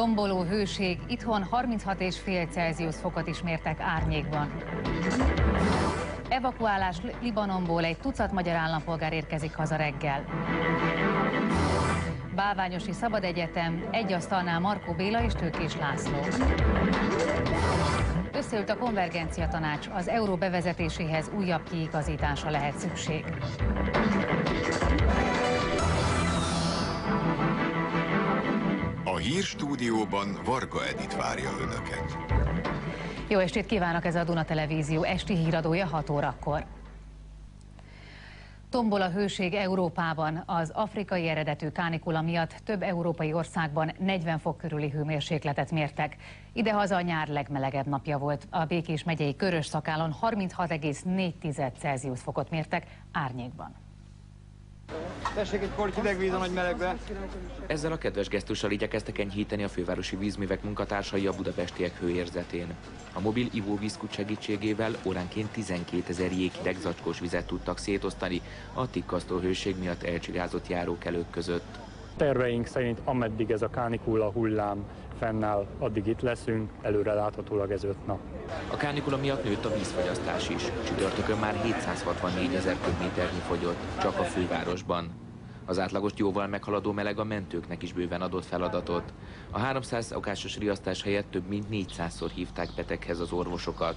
Tomboló hőség, itthon 36,5 Celsius fokot is mértek árnyékban. Evakuálás Libanonból, egy tucat magyar állampolgár érkezik haza reggel. Bálványosi Szabadegyetem, egy asztalnál Markó Béla és Tőkés László. Összeült a konvergencia tanács, az euró bevezetéséhez újabb kiigazításra lehet szükség. A hírstúdióban Varga Edit várja Önöket. Jó estét kívánok, ez a Duna Televízió esti híradója 6 órakor. Tombol a hőség Európában. Az afrikai eredetű kánikula miatt több európai országban 40 fok körüli hőmérsékletet mértek. Idehaza a nyár legmelegebb napja volt. A Békés megyei Körös-Szakálon 36,4 Celsius fokot mértek árnyékban. Tessék egy korty hideg vízon, hogy melegbe. Ezzel a kedves gesztussal igyekeztek enyhíteni a fővárosi vízművek munkatársai a budapestiek hőérzetén. A mobil ivóvízkút segítségével óránként 12 000 jéghideg zacskós vizet tudtak szétosztani a tikkasztó hőség miatt elcsigázott járókelők között. Terveink szerint ameddig ez a kánikula hullám fennáll, addig itt leszünk, előreláthatólag ez 5 nap. A kánikula miatt nőtt a vízfogyasztás is. Csütörtökön már 764 000 köbméternyi fogyott, csak a fővárosban. Az átlagost jóval meghaladó meleg a mentőknek is bőven adott feladatot. A 300 szokásos riasztás helyett több mint 400-szor hívták beteghez az orvosokat.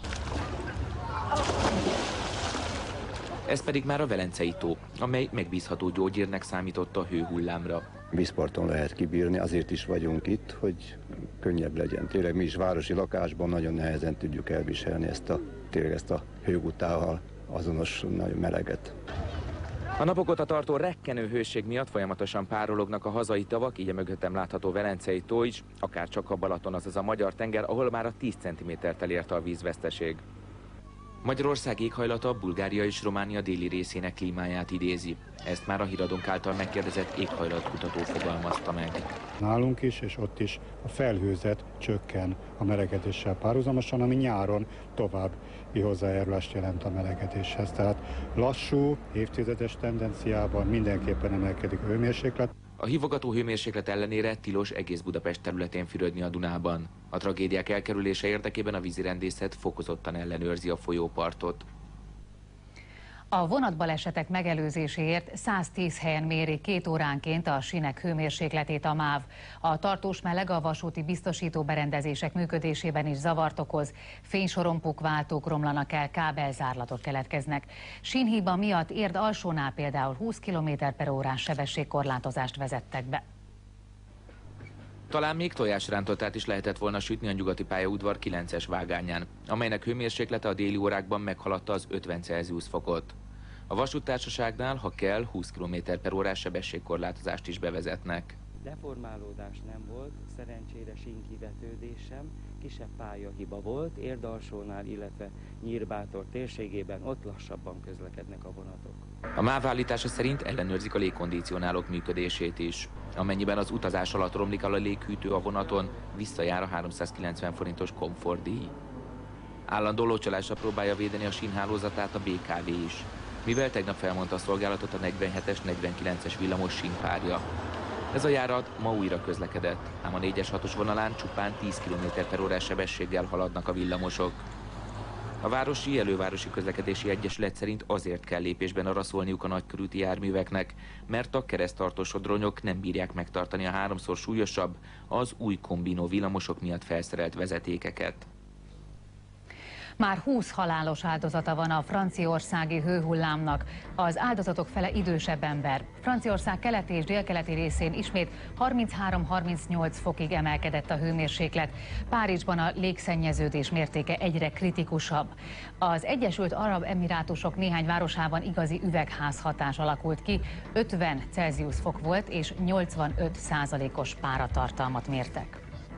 Ez pedig már a Velencei tó, amely megbízható gyógyírnek számított a hőhullámra. Vízparton lehet kibírni, azért is vagyunk itt, hogy könnyebb legyen. Tényleg mi is városi lakásban nagyon nehezen tudjuk elviselni ezt a hőgutával azonos nagyon meleget. A napok óta tartó rekkenő hőség miatt folyamatosan párolognak a hazai tavak, így a mögöttem látható Velencei tó is, akár csak a Balaton, azaz a Magyar tenger, ahol már a 10 cm-tel elérte a vízveszteség. Magyarország éghajlata Bulgária és Románia déli részének klímáját idézi. Ezt már a Híradónk által megkérdezett éghajlatkutató fogalmazta meg. Nálunk is, és ott is a felhőzet csökken a melegedéssel párhuzamosan, ami nyáron további hozzájárulást jelent a melegedéshez. Tehát lassú, évtizedes tendenciában mindenképpen emelkedik a hőmérséklet. A hívogató hőmérséklet ellenére tilos egész Budapest területén fürödni a Dunában. A tragédiák elkerülése érdekében a vízirendészet fokozottan ellenőrzi a folyópartot. A vonatbalesetek megelőzéséért 110 helyen méri 2 óránként a sínek hőmérsékletét a MÁV. A tartós meleg a vasúti biztosító berendezések működésében is zavart okoz. Fénysorompók, váltók romlanak el, kábelzárlatok keletkeznek. Sínhiba miatt Érd alsónál például 20 km/h sebességkorlátozást vezettek be. Talán még tojásrántotát is lehetett volna sütni a nyugati pályaudvar 9-es vágányán, amelynek hőmérséklete a déli órákban meghaladta az 50 Celsius fokot. A vasúttársaságnál, ha kell, 20 km/h sebességkorlátozást is bevezetnek. Deformálódás nem volt, szerencsére sínkivetődés sem, kisebb pályahiba volt, Érd alsónál, illetve Nyírbátor térségében, ott lassabban közlekednek a vonatok. A MÁV állítása szerint ellenőrzik a légkondicionálók működését is. Amennyiben az utazás alatt romlik el a léghűtő a vonaton, visszajár a 390 forintos komfortdíj. Állandó locsolásra próbálja védeni a sínhálózatát a BKV is, mivel tegnap felmondta a szolgálatot a 47-es, 49-es villamos sínpárja. Ez a járat ma újra közlekedett, ám a 4-es 6-os vonalán csupán 10 km/h sebességgel haladnak a villamosok. A Városi Elővárosi Közlekedési Egyesület szerint azért kell lépésben araszolniuk a nagykörúti járműveknek, mert a kereszttartó sodronyok nem bírják megtartani a 3-szor súlyosabb, az új kombinó villamosok miatt felszerelt vezetékeket. Már 20 halálos áldozata van a franciaországi hőhullámnak. Az áldozatok fele idősebb ember. Franciaország keleti és délkeleti részén ismét 33-38 fokig emelkedett a hőmérséklet. Párizsban a légszennyeződés mértéke egyre kritikusabb. Az Egyesült Arab Emirátusok néhány városában igazi üvegházhatás alakult ki. 50 Celsius fok volt és 85%-os páratartalmat mértek.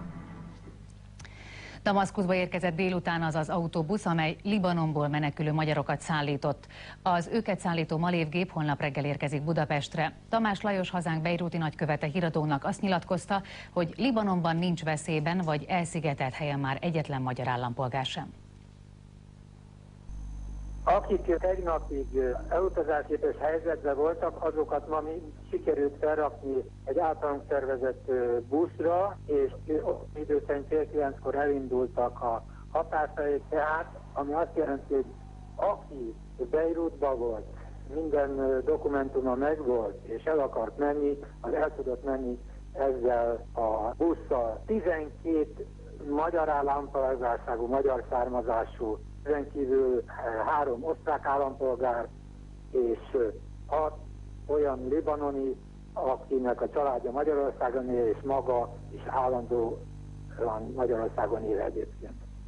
Damaszkuszba érkezett délután az autóbusz, amely Libanonból menekülő magyarokat szállított. Az őket szállító malévgép holnap reggel érkezik Budapestre. Tamás Lajos, hazánk bejrúti nagykövete Híradónak azt nyilatkozta, hogy Libanonban nincs veszélyben vagy elszigetelt helyen már egyetlen magyar állampolgár sem. Akik tegnapig elutazásképes helyzetben voltak, azokat ma sikerült felrakni egy általunk szervezett buszra, és idő szerint fél 9-kor elindultak a határ felé, tehát, ami azt jelenti, hogy aki Beirutban volt, minden dokumentuma megvolt, és el akart menni, az el tudott menni ezzel a busszal. 12 magyar állampolgárságú, magyar származású, ezen kívül 3 osztrák állampolgár és 6 olyan libanoni, akinek a családja Magyarországon él, és maga is állandóan Magyarországon él egyébként.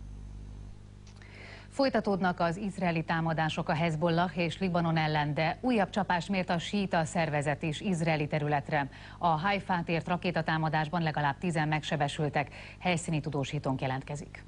Folytatódnak az izraeli támadások a Hezbollah és Libanon ellen, de újabb csapást mért a síita szervezet is izraeli területre. A Haifát ért rakétatámadásban legalább 10 megsebesültek. Helyszíni tudósítónk jelentkezik.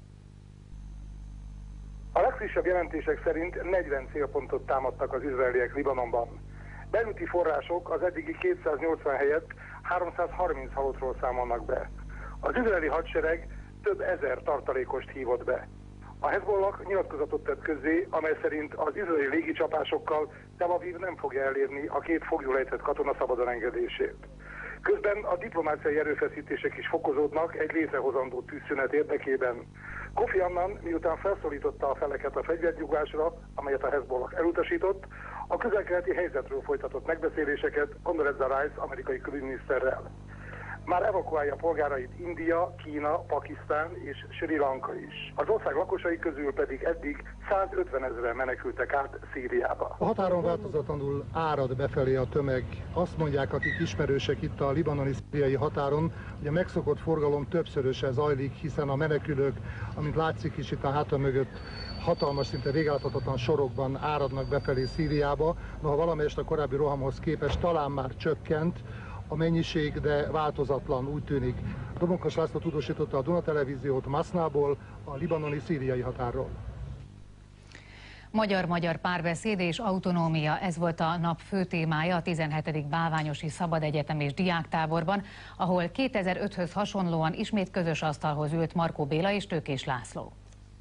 A legfrissebb jelentések szerint 40 célpontot támadtak az izraeliek Libanonban. Beiruti források az eddigi 280 helyett 330 halottról számolnak be. Az izraeli hadsereg több ezer tartalékost hívott be. A Hezbollah nyilatkozatot tett közzé, amely szerint az izraeli légicsapásokkal Tel Aviv nem fogja elérni a 2 foglyul ejtett katona szabadon engedését. Közben a diplomáciai erőfeszítések is fokozódnak egy létrehozandó tűzszünet érdekében. Kofi Annan miután felszólította a feleket a fegyvernyugvásra, amelyet a Hezbollah elutasított, a közel-keleti helyzetről folytatott megbeszéléseket Condoleezza Rice amerikai külügyminiszterrel. Már evakuálja polgárait India, Kína, Pakisztán és Sri Lanka is. Az ország lakosai közül pedig eddig 150 000 menekültek át Szíriába. A határon változatlanul árad befelé a tömeg. Azt mondják, akik ismerősek itt a libanoni-szíriai határon, hogy a megszokott forgalom többszöröse zajlik, hiszen a menekülők, amint látszik is itt a háta mögött, hatalmas, szinte végeláthatatlan sorokban áradnak befelé Szíriába. Noha valamelyest a korábbi rohamhoz képest talán már csökkent a mennyiség, de változatlan úgy tűnik. Domokos László tudósította a Duna Televíziót Masnából, a libanoni-szíriai határról. Magyar-magyar párbeszéd és autonómia, ez volt a nap fő témája a 17. Bálványosi Szabadegyetem és Diáktáborban, ahol 2005-höz hasonlóan ismét közös asztalhoz ült Markó Béla és Tőkés László.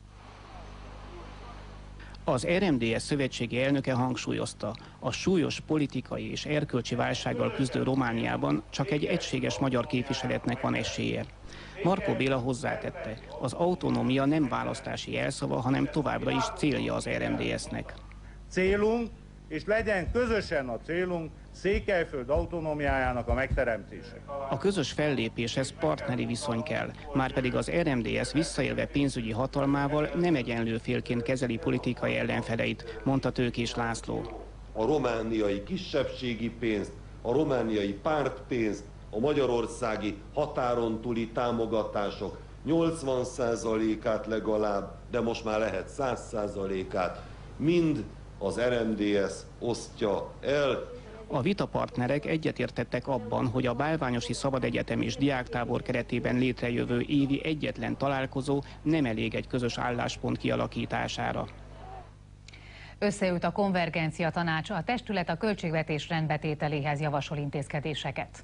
Az RMDSZ szövetségi elnöke hangsúlyozta, a súlyos politikai és erkölcsi válsággal küzdő Romániában csak egy egységes magyar képviseletnek van esélye. Markó Béla hozzátette, az autonómia nem választási jelszava, hanem továbbra is célja az RMDSZ-nek. Célunk, és legyen közösen a célunk, Székelyföld autonómiájának a megteremtése. A közös fellépéshez partneri viszony kell, márpedig az RMDSZ visszaélve pénzügyi hatalmával nem egyenlő félként kezeli politikai ellenfeleit, mondta Tőkés László. A romániai kisebbségi pénzt, a romániai pártpénzt, a magyarországi határon túli támogatások 80%-át legalább, de most már lehet 100%-át, mind az RMDSZ osztja el. A vitapartnerek egyetértettek abban, hogy a Bálványosi Szabadegyetem és Diáktábor keretében létrejövő évi egyetlen találkozó nem elég egy közös álláspont kialakítására. Összeült a Konvergencia Tanács, a testület a költségvetés rendbetételéhez javasol intézkedéseket.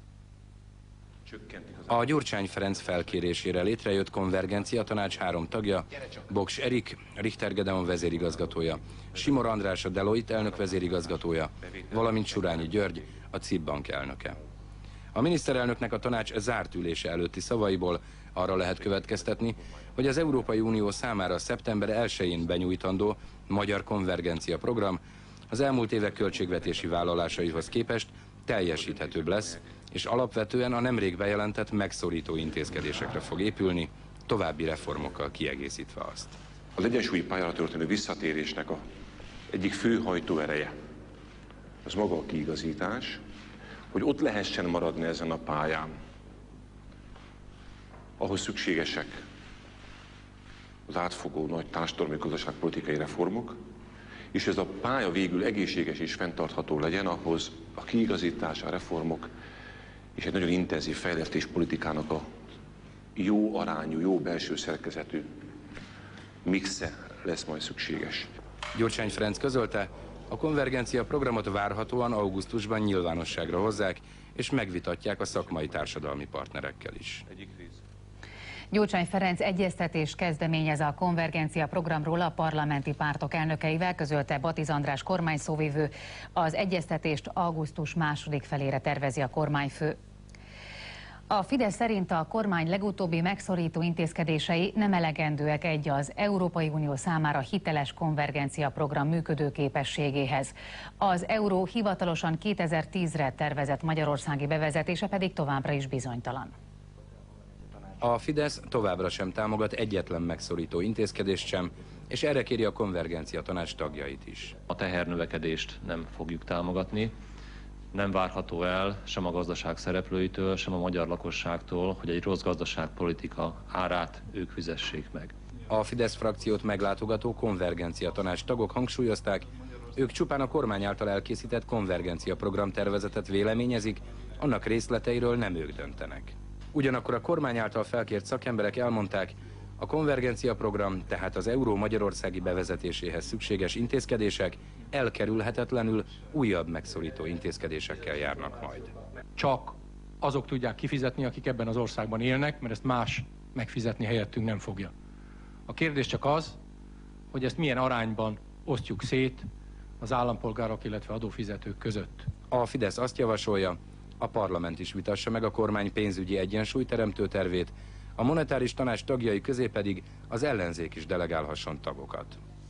A Gyurcsány Ferenc felkérésére létrejött Konvergencia Tanács 3 tagja, Boks Erik, Richter Gedeon vezérigazgatója, Simor András a Deloitte elnök vezérigazgatója, valamint Surányi György, a CIP bank elnöke. A miniszterelnöknek a tanács zárt ülése előtti szavaiból arra lehet következtetni, hogy az Európai Unió számára szeptember 1-én benyújtandó magyar konvergencia program az elmúlt évek költségvetési vállalásaihoz képest teljesíthetőbb lesz, és alapvetően a nemrég bejelentett megszorító intézkedésekre fog épülni, további reformokkal kiegészítve azt. Az egyensúlyi pályára történő visszatérésnek egyik fő hajtóereje az maga a kiigazítás, hogy ott lehessen maradni ezen a pályán. Ahhoz szükségesek az átfogó nagy társadalmi gazdaságpolitikai reformok, és ez a pálya végül egészséges és fenntartható legyen, ahhoz a kiigazítás, a reformok és egy nagyon intenzív fejlesztéspolitikának a jó arányú, jó belső szerkezetű mixe lesz majd szükséges. Gyurcsány Ferenc közölte, a konvergencia programot várhatóan augusztusban nyilvánosságra hozzák, és megvitatják a szakmai társadalmi partnerekkel is. Gyurcsány Ferenc egyeztetést kezdeményez a konvergencia programról a parlamenti pártok elnökeivel, közölte Batiz András kormányszóvivő. Az egyeztetést augusztus második felére tervezi a kormányfő. A Fidesz szerint a kormány legutóbbi megszorító intézkedései nem elegendőek az Európai Unió számára hiteles konvergencia program működőképességéhez. Az euró hivatalosan 2010-re tervezett magyarországi bevezetése pedig továbbra is bizonytalan. A Fidesz továbbra sem támogat egyetlen megszorító intézkedést sem, és erre kéri a konvergencia tanács tagjait is. A tehernövekedést nem fogjuk támogatni. Nem várható el sem a gazdaság szereplőitől, sem a magyar lakosságtól, hogy egy rossz gazdaságpolitika árát ők fizessék meg. A Fidesz frakciót meglátogató konvergencia tanács tagok hangsúlyozták, ők csupán a kormány által elkészített konvergencia programtervezetet véleményezik, annak részleteiről nem ők döntenek. Ugyanakkor a kormány által felkért szakemberek elmondták, a konvergencia program, tehát az euró magyarországi bevezetéséhez szükséges intézkedések elkerülhetetlenül újabb megszorító intézkedésekkel járnak majd. Csak azok tudják kifizetni, akik ebben az országban élnek, mert ezt más megfizetni helyettünk nem fogja. A kérdés csak az, hogy ezt milyen arányban osztjuk szét az állampolgárok, illetve adófizetők között. A Fidesz azt javasolja, a parlament is vitassa meg a kormány pénzügyi egyensúlyteremtő tervét, a monetáris tanács tagjai közé pedig az ellenzék is delegálhasson tagokat.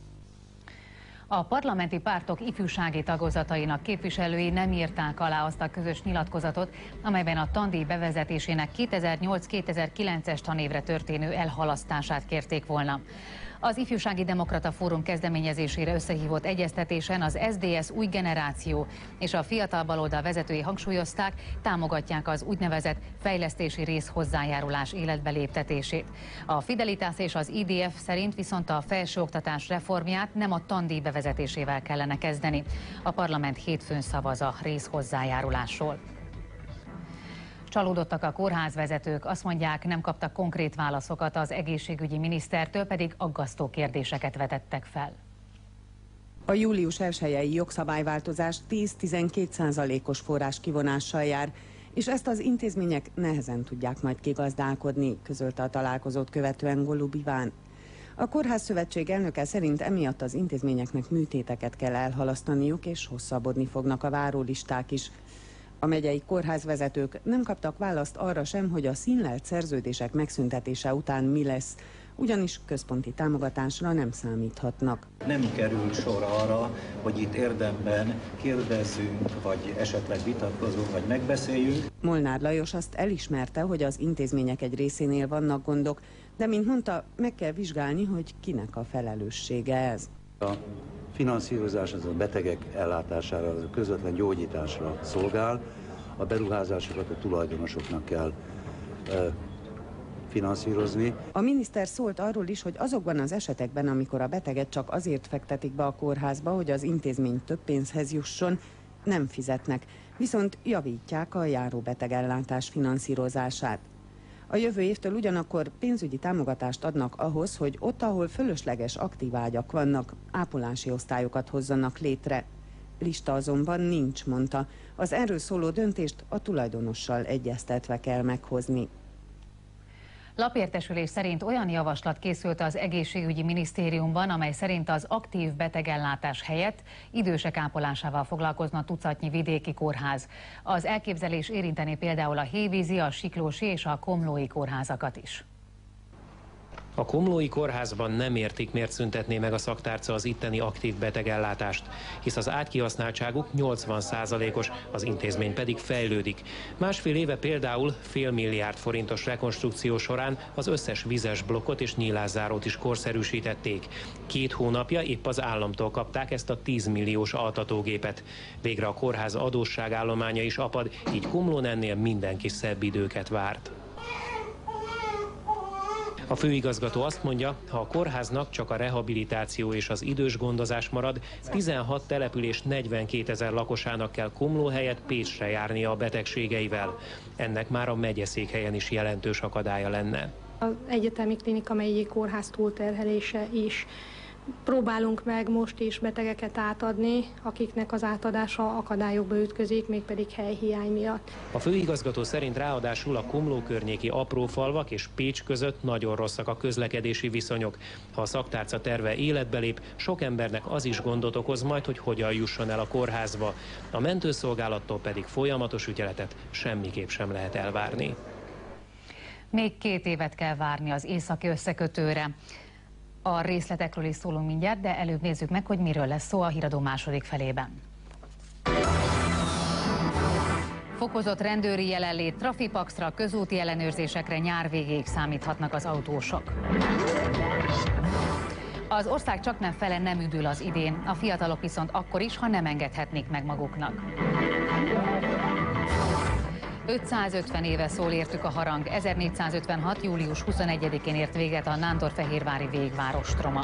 A parlamenti pártok ifjúsági tagozatainak képviselői nem írták alá azt a közös nyilatkozatot, amelyben a tandíj bevezetésének 2008-2009-es tanévre történő elhalasztását kérték volna. Az Ifjúsági Demokrata Fórum kezdeményezésére összehívott egyeztetésen az SZDSZ új generáció és a fiatal baloldal vezetői hangsúlyozták, támogatják az úgynevezett fejlesztési rész hozzájárulás életbe léptetését. A Fidelitás és az IDF szerint viszont a felsőoktatás reformját nem a tandíj bevezetésével kellene kezdeni. A parlament hétfőn szavaz a rész hozzájárulásról. Csalódottak a kórházvezetők, azt mondják, nem kaptak konkrét válaszokat az egészségügyi minisztertől, pedig aggasztó kérdéseket vetettek fel. A július 1-i jogszabályváltozás 10-12%-os forrás kivonással jár, és ezt az intézmények nehezen tudják majd kigazdálkodni, közölte a találkozót követően Golub Iván. A Kórházszövetség elnöke szerint emiatt az intézményeknek műtéteket kell elhalasztaniuk, és hosszabbodni fognak a várólisták is. A megyei kórházvezetők nem kaptak választ arra sem, hogy a színlelt szerződések megszüntetése után mi lesz, ugyanis központi támogatásra nem számíthatnak. Nem kerül sor arra, hogy itt érdemben kérdezzünk, vagy esetleg vitatkozunk, vagy megbeszéljünk. Molnár Lajos azt elismerte, hogy az intézmények egy részénél vannak gondok, de mint mondta, meg kell vizsgálni, hogy kinek a felelőssége ez. A finanszírozás az a betegek ellátására, az a közvetlen gyógyításra szolgál, a beruházásokat a tulajdonosoknak kell finanszírozni. A miniszter szólt arról is, hogy azokban az esetekben, amikor a beteget csak azért fektetik be a kórházba, hogy az intézmény több pénzhez jusson, nem fizetnek, viszont javítják a járóbetegellátás finanszírozását. A jövő évtől ugyanakkor pénzügyi támogatást adnak ahhoz, hogy ott, ahol fölösleges aktív ágyak vannak, ápolási osztályokat hozzanak létre. Lista azonban nincs, mondta. Az erről szóló döntést a tulajdonossal egyeztetve kell meghozni. Lapértesülés szerint olyan javaslat készült az egészségügyi minisztériumban, amely szerint az aktív betegellátás helyett idősek ápolásával foglalkozna tucatnyi vidéki kórház. Az elképzelés érinteni például a Hévízi, a Siklósi és a Komlói kórházakat is. A Komlói kórházban nem értik, miért szüntetné meg a szaktárca az itteni aktív betegellátást, hisz az ágykihasználtságuk 80%-os, az intézmény pedig fejlődik. Másfél éve például $500 milliárd forintos rekonstrukció során az összes vizes blokkot és nyílászárót is korszerűsítették. 2 hónapja épp az államtól kapták ezt a 10 milliós altatógépet. Végre a kórház adósságállománya is apad, így Komlón ennél mindenki szebb időket várt. A főigazgató azt mondja, ha a kórháznak csak a rehabilitáció és az idős gondozás marad, 16 település 42 000 lakosának kell Komló helyett Pécsre járnia a betegségeivel. Ennek már a megyeszékhelyen is jelentős akadálya lenne. Az egyetemi klinika, melyik kórház túlterhelése is Próbálunk meg most is betegeket átadni, akiknek az átadása akadályokba ütközik, mégpedig helyhiány miatt. A főigazgató szerint ráadásul a Komló környéki aprófalvak és Pécs között nagyon rosszak a közlekedési viszonyok. Ha a szaktárca terve életbe lép, sok embernek az is gondot okoz majd, hogy hogyan jusson el a kórházba. A mentőszolgálattól pedig folyamatos ügyeletet semmiképp sem lehet elvárni. Még 2 évet kell várni az északi összekötőre. A részletekről is szólunk mindjárt, de előbb nézzük meg, hogy miről lesz szó a híradó második felében. Fokozott rendőri jelenlét, trafipaxra, közúti ellenőrzésekre nyár végéig számíthatnak az autósok. Az ország csaknem fele nem üdül az idén, a fiatalok viszont akkor is, ha nem engedhetnék meg maguknak. 550 éve szól értük a harang. 1456. július 21-én ért véget a nándorfehérvári végvárostroma.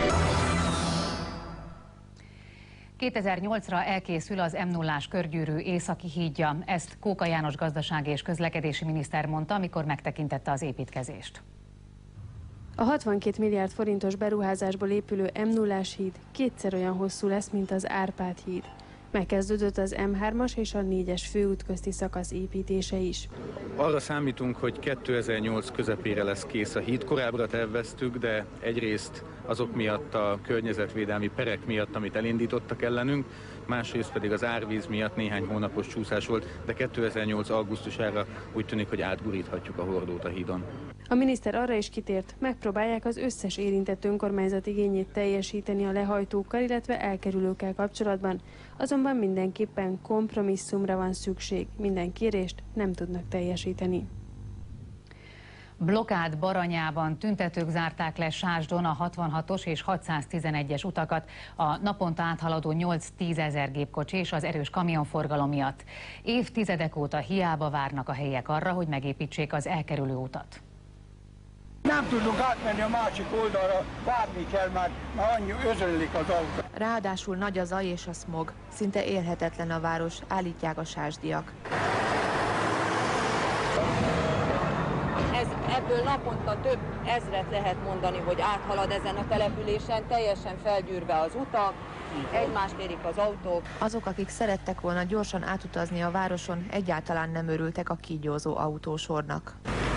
2008-ra elkészül az M0-ás körgyűrű északi hídja. Ezt Kóka János gazdasági és közlekedési miniszter mondta, amikor megtekintette az építkezést. A 62 milliárd forintos beruházásból épülő M0-ás híd 2-szer olyan hosszú lesz, mint az Árpád híd. Megkezdődött az M3-as és a 4-es főút közti szakasz építése is. Arra számítunk, hogy 2008 közepére lesz kész a híd. Korábbra terveztük, de egyrészt azok miatt, a környezetvédelmi perek miatt, amit elindítottak ellenünk, másrészt pedig az árvíz miatt néhány hónapos csúszás volt, de 2008 augusztusára úgy tűnik, hogy átguríthatjuk a hordót a hídon. A miniszter arra is kitért, megpróbálják az összes érintett önkormányzat igényét teljesíteni a lehajtókkal, illetve elkerülőkkel kapcsolatban, azonban mindenképpen kompromisszumra van szükség, minden kérést nem tudnak teljesíteni. Blokkád Baranyában tüntetők zárták le Sásdon a 66-os és 611-es utakat a naponta áthaladó 8-10 ezer gépkocsi és az erős kamionforgalom miatt. Évtizedek óta hiába várnak a helyiek arra, hogy megépítsék az elkerülő utat. Nem tudunk átmenni a másik oldalra, várni kell, már annyi özönlik az autó. Ráadásul nagy a zaj és a szmog. Szinte élhetetlen a város, állítják a sásdiak. Ebből naponta több ezret lehet mondani, hogy áthalad ezen a településen, teljesen felgyűrve az utak, egymást érik az autók. Azok, akik szerettek volna gyorsan átutazni a városon, egyáltalán nem örültek a kígyózó autósornak.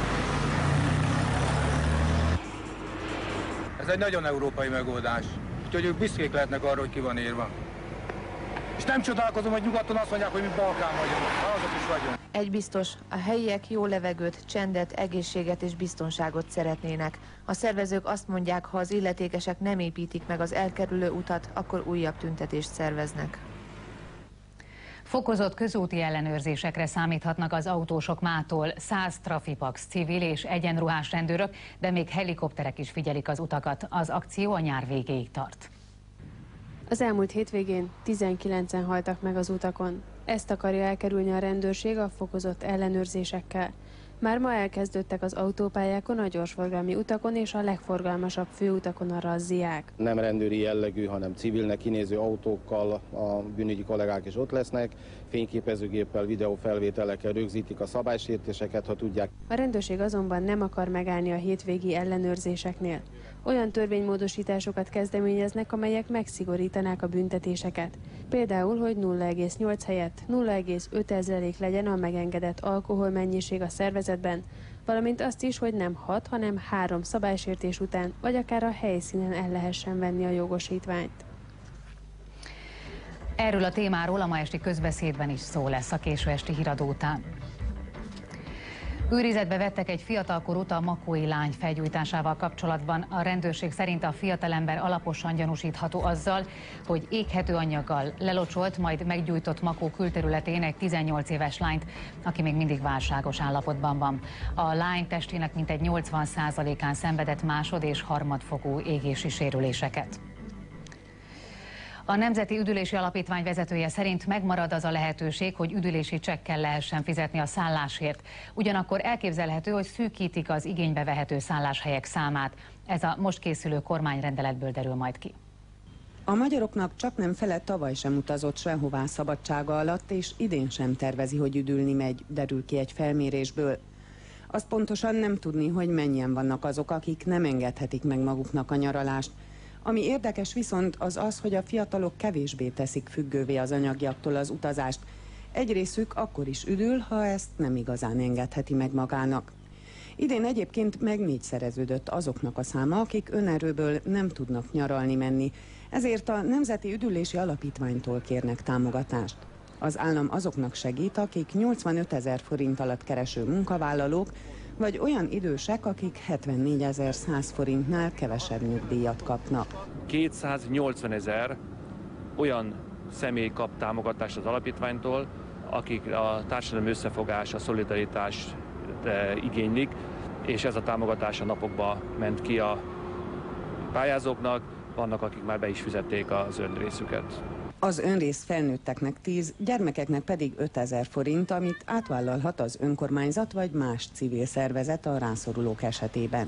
Ez egy nagyon európai megoldás, úgyhogy ők büszkék lehetnek arra, hogy ki van írva. És nem csodálkozom, hogy nyugaton azt mondják, hogy mi Balkán vagyunk, azok is vagyunk. Egy biztos, a helyiek jó levegőt, csendet, egészséget és biztonságot szeretnének. A szervezők azt mondják, ha az illetékesek nem építik meg az elkerülő utat, akkor újabb tüntetést szerveznek. Fokozott közúti ellenőrzésekre számíthatnak az autósok mától. 100 trafipax, civil és egyenruhás rendőrök, de még helikopterek is figyelik az utakat. Az akció a nyár végéig tart. Az elmúlt hétvégén 19-en haltak meg az utakon. Ezt akarja elkerülni a rendőrség a fokozott ellenőrzésekkel. Már ma elkezdődtek az autópályákon, a gyorsforgalmi utakon és a legforgalmasabb főutakon a razziák. Nem rendőri jellegű, hanem civilnek kinéző autókkal a bűnügyi kollégák is ott lesznek, fényképezőgéppel, videófelvételekkel rögzítik a szabálysértéseket, ha tudják. A rendőrség azonban nem akar megállni a hétvégi ellenőrzéseknél. Olyan törvénymódosításokat kezdeményeznek, amelyek megszigorítanák a büntetéseket. Például, hogy 0,8 helyett 0,5% legyen a megengedett alkoholmennyiség a szervezetben, valamint azt is, hogy nem 6, hanem 3 szabálysértés után, vagy akár a helyszínen el lehessen venni a jogosítványt. Erről a témáról a ma esti közbeszédben is szó lesz a késő esti híradó után. Őrizetbe vettek egy fiatalkorút a makói lány felgyújtásával kapcsolatban. A rendőrség szerint a fiatalember alaposan gyanúsítható azzal, hogy éghető anyaggal lelocsolt, majd meggyújtott Makó külterületén egy 18 éves lányt, aki még mindig válságos állapotban van. A lány testének mintegy 80%-án szenvedett másod- és harmadfokú égési sérüléseket. A Nemzeti Üdülési Alapítvány vezetője szerint megmarad az a lehetőség, hogy üdülési csekkel lehessen fizetni a szállásért. Ugyanakkor elképzelhető, hogy szűkítik az igénybe vehető szálláshelyek számát. Ez a most készülő kormányrendeletből derül majd ki. A magyaroknak csaknem fele tavaly sem utazott sehová szabadsága alatt, és idén sem tervezi, hogy üdülni megy, derül ki egy felmérésből. Azt pontosan nem tudni, hogy mennyien vannak azok, akik nem engedhetik meg maguknak a nyaralást. Ami érdekes viszont az, hogy a fiatalok kevésbé teszik függővé az anyagiaktól az utazást. Egy részük akkor is üdül, ha ezt nem igazán engedheti meg magának. Idén egyébként meg négyszereződött azoknak a száma, akik önerőből nem tudnak nyaralni menni, ezért a Nemzeti Üdülési Alapítványtól kérnek támogatást. Az állam azoknak segít, akik 85 000 forint alatt kereső munkavállalók, vagy olyan idősek, akik 74 100 forintnál kevesebb nyugdíjat kapnak. 280 000 olyan személy kap támogatást az alapítványtól, akik a társadalmi összefogás, a szolidaritást igénylik, és ez a támogatás a napokban ment ki a pályázóknak, vannak, akik már be is fizették az önrészüket. Az önrész felnőtteknek 10, gyermekeknek pedig 5 000 forint, amit átvállalhat az önkormányzat vagy más civil szervezet a rászorulók esetében.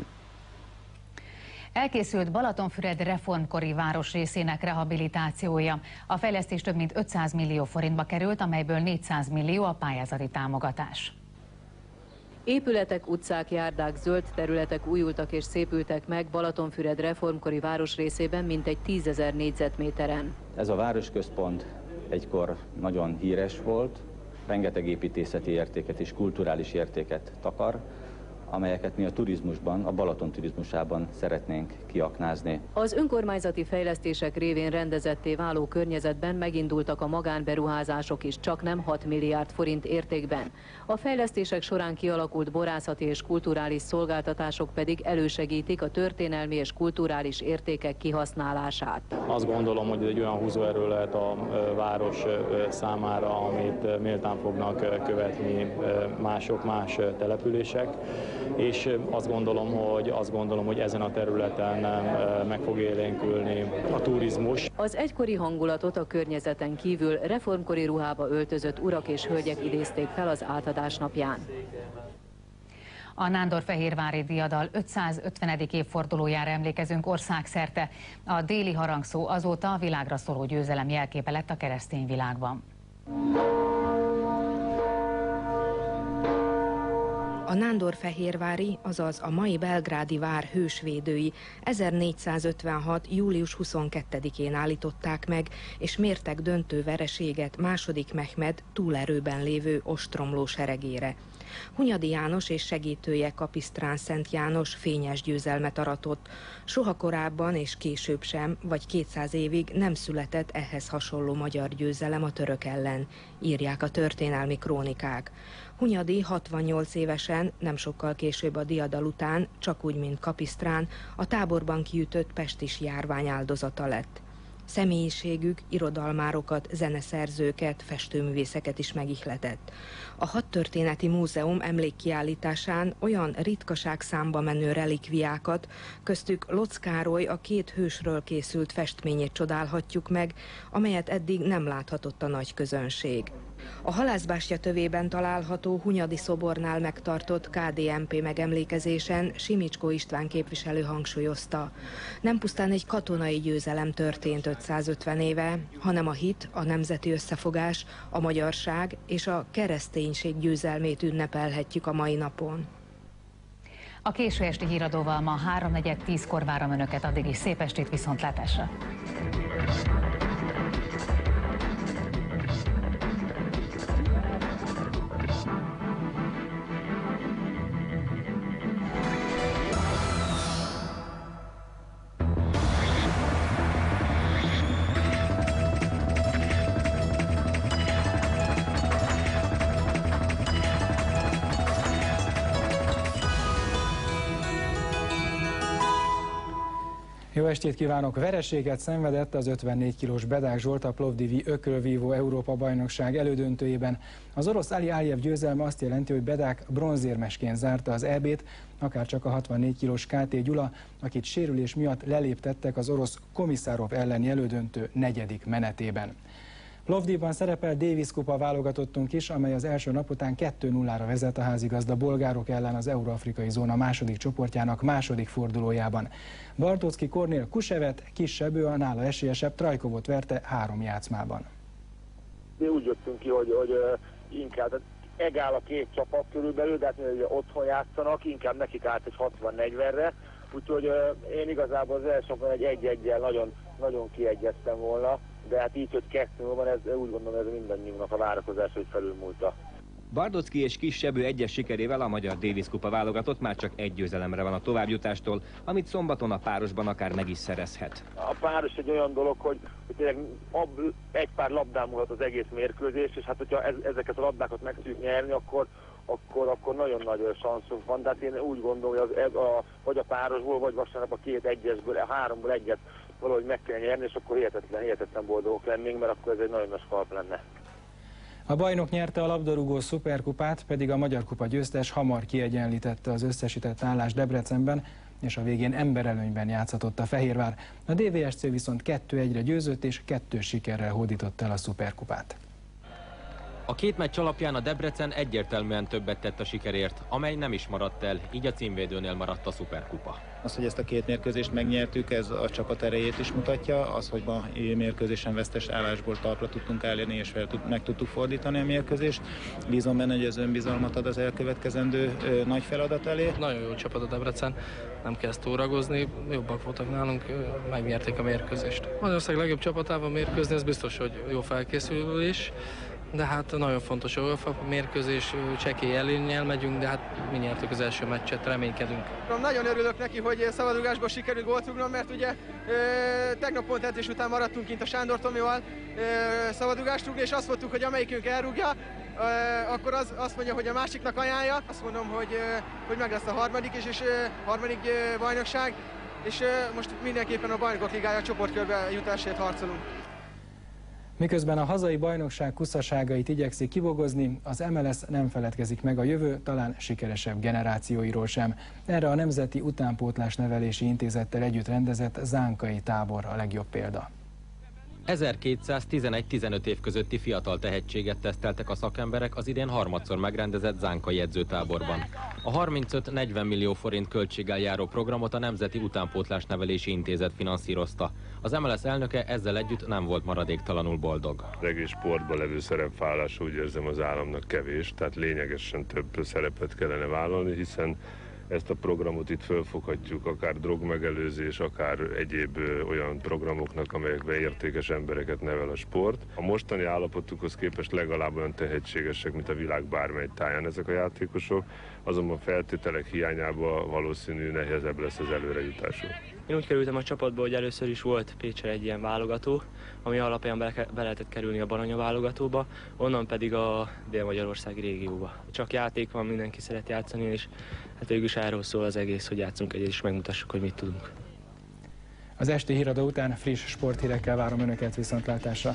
Elkészült Balatonfüred reformkori városrészének rehabilitációja. A fejlesztés több mint 500 millió forintba került, amelyből 400 millió a pályázati támogatás. Épületek, utcák, járdák, zöld területek újultak és szépültek meg Balatonfüred reformkori városrészében mintegy 10 000 négyzetméteren. Ez a városközpont egykor nagyon híres volt, rengeteg építészeti értéket és kulturális értéket takar, amelyeket mi a turizmusban, a Balaton turizmusában szeretnénk kiaknázni. Az önkormányzati fejlesztések révén rendezetté váló környezetben megindultak a magánberuházások is, csaknem 6 milliárd forint értékben. A fejlesztések során kialakult borászati és kulturális szolgáltatások pedig elősegítik a történelmi és kulturális értékek kihasználását. Azt gondolom, hogy egy olyan húzóerő lehet a város számára, amit méltán fognak követni mások, más települések. És azt gondolom, hogy ezen a területen meg fog élénkülni a turizmus. Az egykori hangulatot a környezeten kívül reformkori ruhába öltözött urak és hölgyek idézték fel az átadás napján. A nándorfehérvári diadal 550. évfordulójára emlékezünk országszerte. A déli harangszó azóta a világra szóló győzelem jelképe lett a keresztény világban. A nándorfehérvári, azaz a mai belgrádi vár hősvédői 1456. július 22-én állították meg, és mértek döntő vereséget második Mehmed túlerőben lévő ostromló seregére. Hunyadi János és segítője Kapisztrán Szent János fényes győzelmet aratott. Soha korábban és később sem, vagy 200 évig nem született ehhez hasonló magyar győzelem a török ellen, írják a történelmi krónikák. Hunyadi 68 évesen, nem sokkal később a diadal után, csak úgy, mint Kapisztrán, a táborban kiütött pestis járvány áldozata lett. Személyiségük irodalmárokat, zeneszerzőket, festőművészeket is megihletett. A Hadtörténeti Múzeum emlékkiállításán olyan ritkaság számba menő relikviákat, köztük Lotz Károly a két hősről készült festményét csodálhatjuk meg, amelyet eddig nem láthatott a nagy közönség. A Halászbástya tövében található Hunyadi szobornál megtartott KDNP megemlékezésen Simicskó István képviselő hangsúlyozta. Nem pusztán egy katonai győzelem történt 550 éve, hanem a hit, a nemzeti összefogás, a magyarság és a kereszténység győzelmét ünnepelhetjük a mai napon. A késő esti híradóval ma 3:45-kor várom önöket, addig is szép estét, viszontlátásra! Jó estét kívánok! Vereséget szenvedett az 54 kilós Bedák Zsolt a Plovdivi Ökölvívó Európa bajnokság elődöntőjében. Az orosz Ali Aliyev győzelme azt jelenti, hogy Bedák bronzérmesként zárta az EB-t, akárcsak a 64 kilós KT Gyula, akit sérülés miatt leléptettek az orosz Komisszárov elleni elődöntő 4. menetében. Plovdivban szerepel Davis kupa válogatottunk is, amely az első nap után 2-0-ra vezet a házigazda bolgárok ellen az Euró-afrikai zóna második csoportjának második fordulójában. Bartóczky Kornél Kusevet, kisebb, ő a nála esélyesebb Trajkovot verte 3 játszmában. Mi úgy jöttünk ki, hogy inkább egál a két csapat körülbelül, de hát otthon játszanak, inkább nekik állt egy 60-40-re, Úgyhogy én igazából az elsőkben egy 1-1-jel nagyon kiegyeztem volna, de hát így, hogy 2-0-ban, ez úgy gondolom, ez mindannyiunknak a várakozás, hogy felülmúlta. Bardocki és Kis Sebő egyes sikerével a Magyar Davis kupa válogatott már csak egy győzelemre van a továbbjutástól, amit szombaton a párosban akár meg is szerezhet. A páros egy olyan dolog, hogy tényleg egy pár labdán múlhat az egész mérkőzés, és hát hogyha ezeket a labdákat meg tudjuk nyerni, akkor nagyon nagy szanszunk van. De hát én úgy gondolom, hogy vagy a párosból, vagy vasárnap a 2 egyesből, 3-ból egyet valahogy meg kell nyerni, és akkor hihetetlen boldogok lennénk, mert akkor ez egy nagyon nagy skalp lenne. A bajnok nyerte a labdarúgó szuperkupát, pedig a Magyar Kupa győztes hamar kiegyenlítette az összesített állást Debrecenben, és a végén emberelőnyben játszhatott a Fehérvár. A DVSC viszont 2-1-re győzött, és 2 sikerrel hódított el a szuperkupát. A két meccs alapján a Debrecen egyértelműen többet tett a sikerért, amely nem is maradt el, így a címvédőnél maradt a szuperkupa. Az, hogy ezt a 2 mérkőzést megnyertük, ez a csapat erejét is mutatja. Az, hogy ma mérkőzésen vesztes állásból talpra tudtunk állni, és meg tudtuk fordítani a mérkőzést. Bízom benne, hogy az önbizalmat ad az elkövetkezendő nagy feladat elé. Nagyon jó csapat a Debrecen, nem kell ezt túragozni, jobbak voltak nálunk, megnyerték a mérkőzést. Magyarország legjobb csapatával mérkőzni, ez biztos, hogy jó felkészülés. De hát nagyon fontos a UEFA mérkőzés, csekély előnnyel megyünk, de hát mi nyertük az első meccset, reménykedünk. Nagyon örülök neki, hogy szabadrugásból sikerült gólt rúgnom, mert ugye tegnap pont edzés után maradtunk kint a Sándor Tomival szabadrugást rúgni, és azt mondtuk, hogy amelyikünk elrúgja, akkor azt mondja, hogy a másiknak ajánlja. Azt mondom, hogy meg lesz a harmadik bajnokság, és most mindenképpen a Bajnokok Ligája csoportkörbe jutásért harcolunk. Miközben a hazai bajnokság kuszaságait igyekszik kibogozni, az MLS nem feledkezik meg a jövő, talán sikeresebb generációiról sem. Erre a Nemzeti Utánpótlás Nevelési Intézettel együtt rendezett zánkai tábor a legjobb példa. 1211-15 év közötti fiatal tehetséget teszteltek a szakemberek az idén harmadszor megrendezett zánkai edzőtáborban. A 35-40 millió forint költséggel járó programot a Nemzeti Utánpótlás Nevelési Intézet finanszírozta. Az MLS elnöke ezzel együtt nem volt maradéktalanul boldog. Az egész sportban levő szerepvállás úgy érzem az államnak kevés, tehát lényegesen több szerepet kellene vállalni, hiszen ezt a programot itt fölfoghatjuk, akár drogmegelőzés, akár egyéb olyan programoknak, amelyekben értékes embereket nevel a sport. A mostani állapotukhoz képest legalább olyan tehetségesek, mint a világ bármely táján ezek a játékosok, azonban feltételek hiányában valószínű nehezebb lesz az előrejutásuk. Én úgy kerültem a csapatba, hogy először is volt Pécsre egy ilyen válogató, ami alapján be lehetett kerülni a Baranya válogatóba, onnan pedig a Dél-Magyarországi régióba. Csak játék van, mindenki szeret játszani, és hát végül is erről szól az egész, hogy játszunk egyet, és megmutassuk, hogy mit tudunk. Az esti híradó után friss sporthírekkel várom Önöket, viszontlátásra!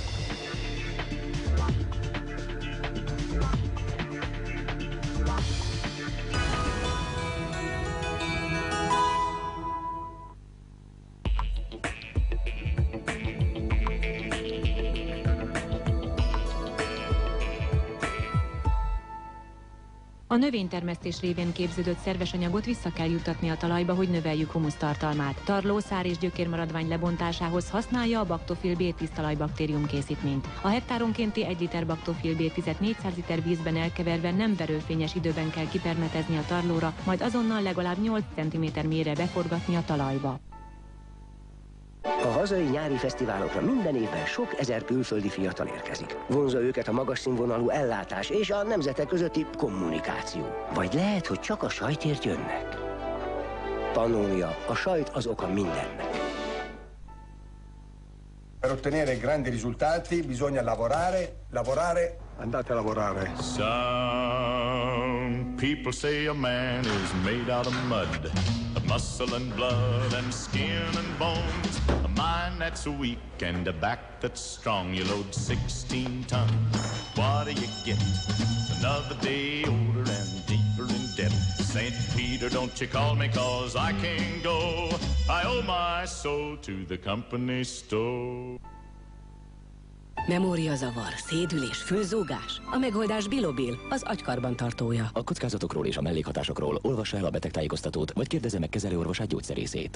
A növénytermesztés révén képződött szerves anyagot vissza kell juttatni a talajba, hogy növeljük humusztartalmát. Tarló, szár és gyökérmaradvány lebontásához használja a Bactofil B10 talajbaktérium készítményt. A hektáronkénti 1 liter Bactofil B10-et 400 liter vízben elkeverve nem verőfényes időben kell kipermetezni a tarlóra, majd azonnal legalább 8 cm mélyre beforgatni a talajba. A hazai nyári fesztiválokra minden évben sok ezer külföldi fiatal érkezik. Vonzza őket a magas színvonalú ellátás és a nemzetek közötti kommunikáció. Vagy lehet, hogy csak a sajtért jönnek. Pannónia, a sajt az oka mindennek. Per ottenere grandi risultati bisogna lavorare. Andate a lavorare. Some people say a man is made out of mud, of muscle and blood and skin and bones, a mind that's weak and a back that's strong. You load 16 tons, what do you get? Another day older and deeper in debt. St. Peter, don't you call me, 'cause I can't go. I owe my soul to the company store. Memóriazavar, szédülés, főzógás? A megoldás Bilobil, az agykarbantartója. A kockázatokról és a mellékhatásokról olvassa el a betegtájékoztatót, vagy kérdezze meg kezelőorvosát, gyógyszerészét.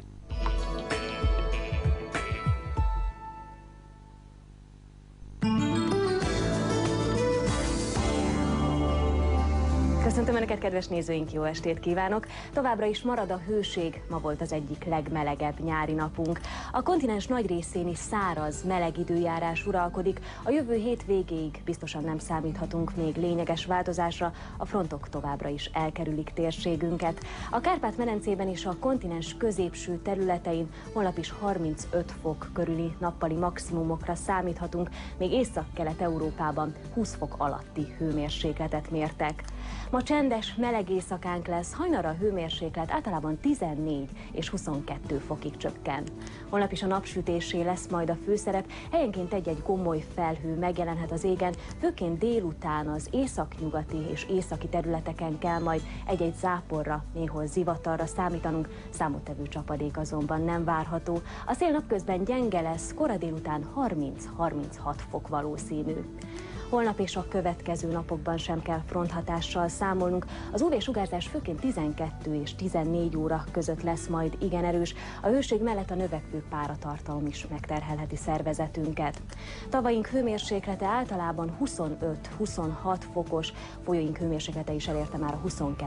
Köszöntöm Önöket, kedves nézőink, jó estét kívánok! Továbbra is marad a hőség, ma volt az egyik legmelegebb nyári napunk. A kontinens nagy részén is száraz, meleg időjárás uralkodik, a jövő hét végéig biztosan nem számíthatunk még lényeges változásra, a frontok továbbra is elkerülik térségünket. A Kárpát-medencében és a kontinens középső területein holnap is 35 fok körüli nappali maximumokra számíthatunk, még Észak-Kelet-Európában 20 fok alatti hőmérsékletet mértek. Ma csendes, meleg éjszakánk lesz, hajnalra a hőmérséklet általában 14 és 22 fokig csökken. Holnap is a napsütésé lesz majd a főszerep, helyenként egy-egy gomoly felhő megjelenhet az égen, főként délután az északnyugati és északi területeken kell majd egy-egy záporra, néhol zivatarra számítanunk, számottevő csapadék azonban nem várható. A szél napközben gyenge lesz, kora délután 30-36 fok valószínű. Holnap és a következő napokban sem kell fronthatással számolnunk. Az UV-sugárzás főként 12 és 14 óra között lesz majd igen erős. A hőség mellett a növekvő páratartalom is megterhelheti szervezetünket. Tavaink hőmérséklete általában 25-26 fokos, folyóink hőmérséklete is elérte már a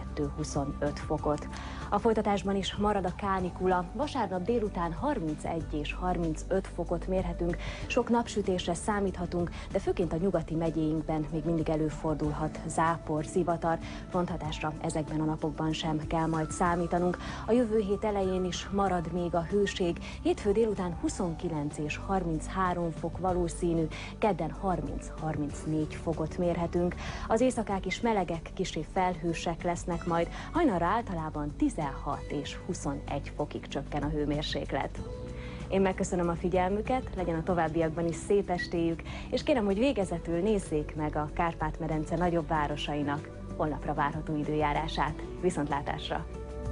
22-25 fokot. A folytatásban is marad a kánikula. Vasárnap délután 31 és 35 fokot mérhetünk, sok napsütésre számíthatunk, de főként a nyugati megyéinkben még mindig előfordulhat zápor, zivatar, fronthatásra ezekben a napokban sem kell majd számítanunk. A jövő hét elején is marad még a hőség, hétfő délután 29 és 33 fok valószínű, kedden 30-34 fokot mérhetünk. Az éjszakák is melegek, kissé felhősek lesznek majd, hajnalra általában 16 és 21 fokig csökken a hőmérséklet. Én megköszönöm a figyelmüket, legyen a továbbiakban is szép estéjük, és kérem, hogy végezetül nézzék meg a Kárpát-medence nagyobb városainak holnapra várható időjárását. Viszontlátásra!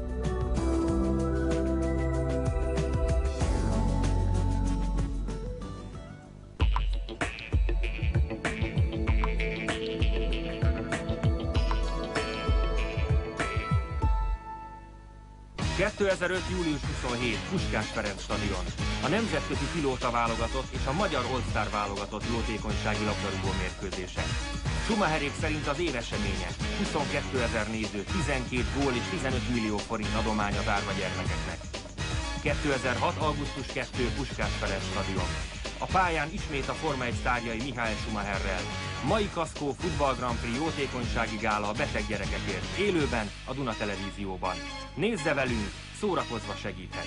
július 27. Puskás Ferenc stadion. A nemzetközi pilóta válogatott és a magyar All-Star válogatott jótékonysági labdarúgó mérkőzése. Schumacherék szerint az év eseménye, 22 000 néző, 12 gól és 15 millió forint adomány az árva gyermekeknek. 2006. augusztus 2. Puskás Ferenc stadion. A pályán ismét a Forma 1 sztárjai Michael Schumacherrel. Mai Kaszkó Futball Grand Prix jótékonysági gála a beteg gyerekekért, élőben a Duna Televízióban. Nézze velünk, szórakozva segíthet!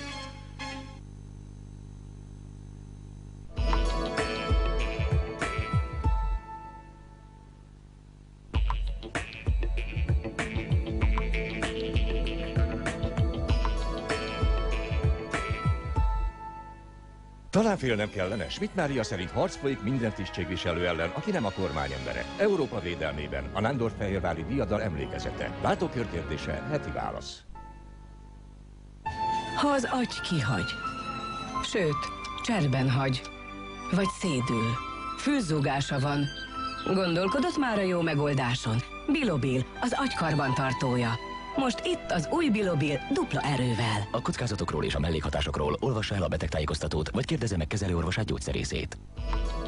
Talán félnem kellene, Schmidt Mária szerint harc folyik minden tisztségviselő ellen, aki nem a kormányembere. Európa védelmében a Nándorfehérvári diadal emlékezete. Látókörkérdése, heti válasz. Ha az agy kihagy, sőt, cserben hagy, vagy szédül, fülzúgása van, gondolkodott már a jó megoldáson? Bilobil, az agykarbantartója. Most itt az új Bilobil dupla erővel. A kockázatokról és a mellékhatásokról olvassa el a betegtájékoztatót, vagy kérdezze meg kezelőorvosát, gyógyszerészét.